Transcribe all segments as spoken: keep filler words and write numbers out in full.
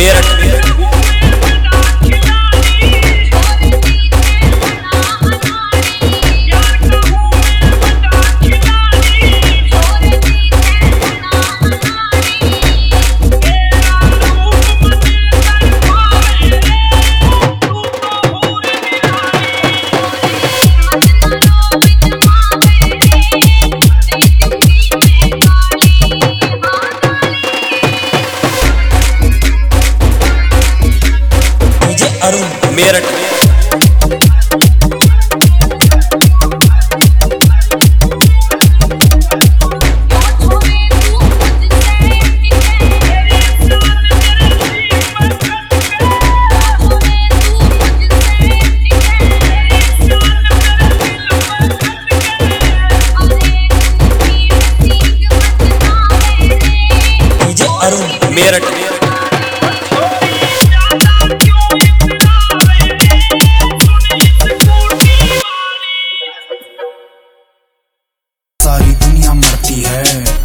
मेरठ मेरठ सारी दुनिया मरती है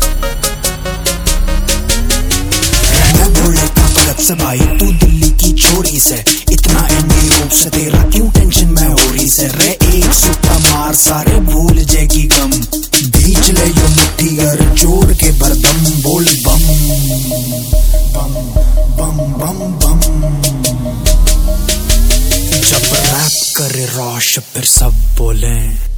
रहना बोले का गलत से भाई, तू दिल्ली की छोरी से इतना इंडी रूप से तेरा क्यों टेंशन में हो रही से रे। एक सुट्टा मार सारे भूल जाएगी गम, बीच ले यो मुट्ठी और जोड़ के बरदम बोल बम बम बम बम बम। जब रैप करे रॉश फिर सब बोले